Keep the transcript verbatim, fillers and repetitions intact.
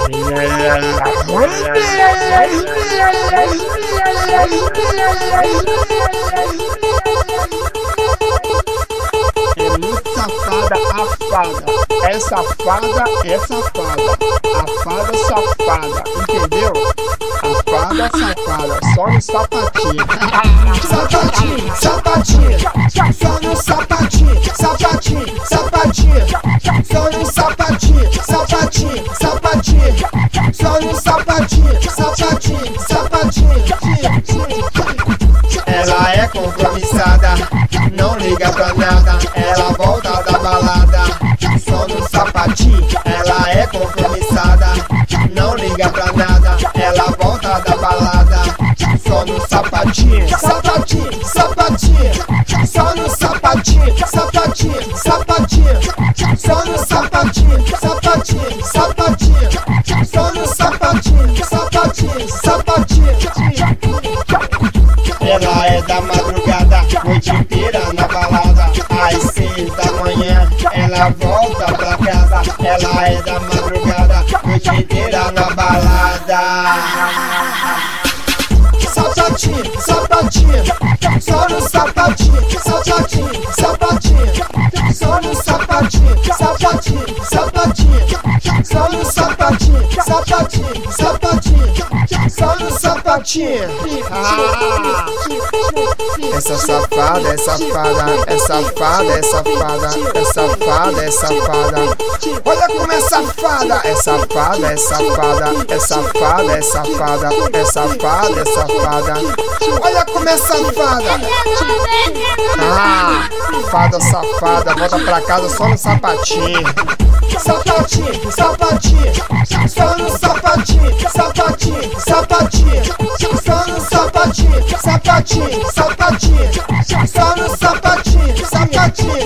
É muito safada a fada. É safada, é safada. A fada safada, entendeu? A fada safada, só no sapatinho. Sapatinho, sapatinho, só no sapatinho, sapatinho, sapatinho, só no sapatinho, sapatinho, sapatinho, só no sapatinho, sapatinho, sapatinho. Ela é compromissada, não liga pra nada. Ela volta da balada, só no sapatinho. Ela é compromissada, não liga pra nada. Ela volta da balada, só no sapatinho. Sapatinho, sapatinho, só no sapatinho, sapatinho, sapatinho, só no sapatinho, sapatinho, sapatinho, só no sapatinho, sapatinho, sapatinho. Ela é da madrugada, noite inteira na balada. Às seis da manhã, ela volta pra casa. Ela é da madrugada, noite inteira na balada. Sapatinho, sapatinho, só no sapatinho, sapatinho, sapatinho, só no sapatinho, sapatinho, sapatinho, só no sapatinho, sapatinho, sapatinho, só no sapatinho. Ah, essa safada, é safada, é safada, é safada, é safada, é safada. Olha como é safada, é safada, é safada, é safada, é safada, é safada, é safada. Olha como é safada. Ah, fada safada, volta pra casa só no sapatinho. Sapatinho, sapatinho, só no sapatinho, sapatinho, sapatinho, só no sapatinho, sapatinho, sapatinho, só no sapatinho, sapatinho.